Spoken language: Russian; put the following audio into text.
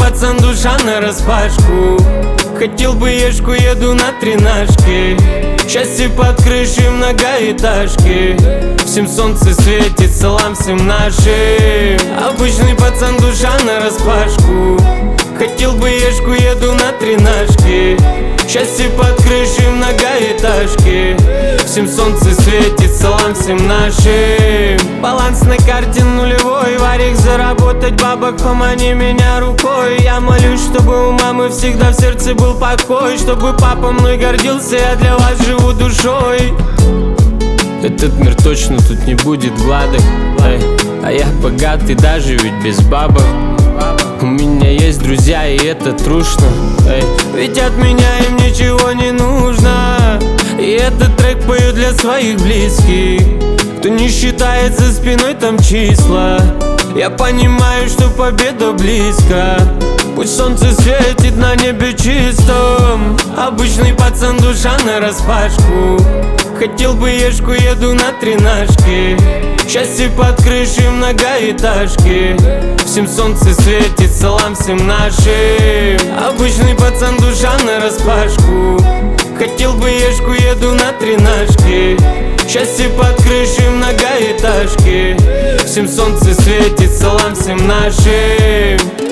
пацан, душа нараспашку. Хотел бы ешку, еду на тренажке. Счастье под крышей многоэтажки. Всем солнце светит, салам всем нашим. Обычный пацан, душа нараспашку. Хотел бы ешку, еду на тренажке. Счастье под крышей многоэтажки. Всем солнце светит, салам всем нашим. Баланс на карте нулевой, варик заработать бабок, помани меня рукой. Я молюсь, чтобы у мамы всегда в сердце был покой, чтобы папа мной гордился, я для вас живу душой. Этот мир точно тут не будет гладок, а я богатый даже ведь без бабок. У меня есть друзья, и это трушно, ведь от меня им ничего не нужно. И этот трек пою для своих близких, кто не считает за спиной там числа. Я понимаю, что победа близко. Пусть солнце светит на небе чистом. Обычный пацан, душа нараспашку. Хотел бы ешку, еду на тренажке. Счастье под крышей многоэтажки. Всем солнце светит, салам всем нашим. Обычный пацан, душа нараспашку. Хотел бы ешку, еду на тренажке. Счастье под крышей многоэтажки. Всем солнце светит, салам всем нашим.